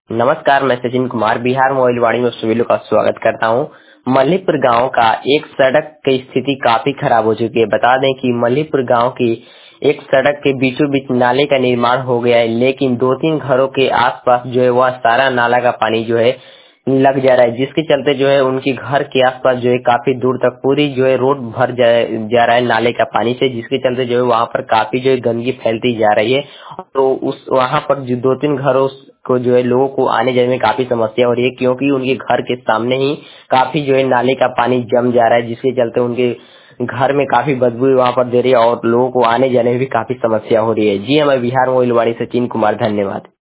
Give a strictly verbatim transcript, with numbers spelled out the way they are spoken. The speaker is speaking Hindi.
नमस्कार, मैं सचिन कुमार बिहार मोबाइलवाड़ी में सभी लोग का स्वागत करता हूं। मल्लीपुर गांव का एक सड़क की स्थिति काफी खराब हो चुकी है। बता दें कि मल्लीपुर गांव की एक सड़क के बीचों बीच नाले का निर्माण हो गया है, लेकिन दो तीन घरों के आसपास जो है वह सारा नाला का पानी जो है लग जा रहा है, जिसके चलते जो है उनके घर के आसपास जो है काफी दूर तक पूरी जो है रोड भर जा, जा रहा है नाले का पानी से, जिसके चलते जो है वहाँ पर काफी जो है गंदगी फैलती जा रही है। तो उस वहाँ पर जो दो तीन घरों को जो है लोगों को आने जाने में काफी समस्या हो रही है, क्योंकि उनके घर के सामने ही काफी जो है नाले का पानी जम जा रहा है, जिसके चलते उनके घर में काफी बदबू वहाँ पर दे रही है और लोगों को आने जाने में भी काफी समस्या हो रही है। जी हमें बिहार मोबाइलवाड़ी सचिन कुमार, धन्यवाद।